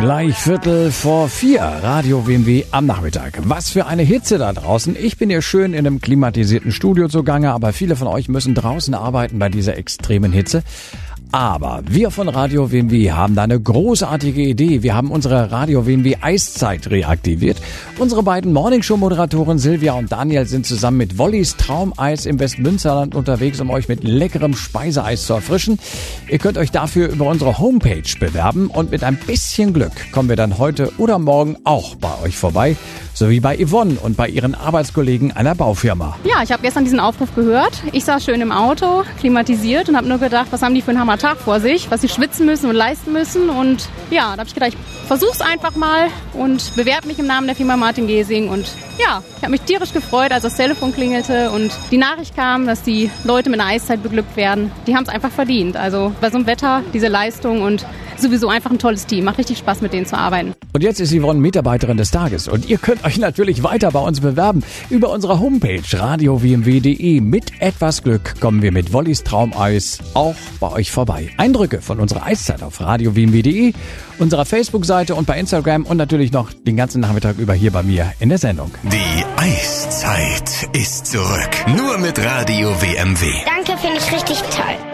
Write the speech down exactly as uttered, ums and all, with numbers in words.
Gleich Viertel vor vier, Radio W M W am Nachmittag. Was für eine Hitze da draußen. Ich bin hier schön in einem klimatisierten Studio zugange, aber viele von euch müssen draußen arbeiten bei dieser extremen Hitze. Aber wir von Radio W M W haben da eine großartige Idee. Wir haben unsere Radio W M W Eiszeit reaktiviert. Unsere beiden Morningshow-Moderatoren Silvia und Daniel sind zusammen mit Wollys Traumeis im Westmünsterland unterwegs, um euch mit leckerem Speiseeis zu erfrischen. Ihr könnt euch dafür über unsere Homepage bewerben und mit ein bisschen Glück kommen wir dann heute oder morgen auch bei euch vorbei. So wie bei Yvonne und bei ihren Arbeitskollegen einer Baufirma. Ja, ich habe gestern diesen Aufruf gehört. Ich saß schön im Auto, klimatisiert und habe nur gedacht, was haben die für einen Hammertag vor sich, was sie schwitzen müssen und leisten müssen. Und ja, da habe ich gedacht, ich versuch's einfach mal und bewerbe mich im Namen der Firma Martin Gesing. Und ja, ich habe mich tierisch gefreut, als das Telefon klingelte und die Nachricht kam, dass die Leute mit einer Eiszeit beglückt werden. Die haben es einfach verdient. Also bei so einem Wetter, diese Leistung und sowieso einfach ein tolles Team. Macht richtig Spaß, mit denen zu arbeiten. Und jetzt ist Yvonne Mitarbeiterin des Tages und ihr könnt euch natürlich weiter bei uns bewerben. Über unsere Homepage radio w m w punkt d e. Mit etwas Glück kommen wir mit Wollys Traumeis auch bei euch vorbei. Eindrücke von unserer Eiszeit auf radio w m w punkt d e, unserer Facebook-Seite und bei Instagram und natürlich noch den ganzen Nachmittag über hier bei mir in der Sendung. Die Eiszeit ist zurück. Nur mit Radio W M W. Danke, finde ich richtig toll.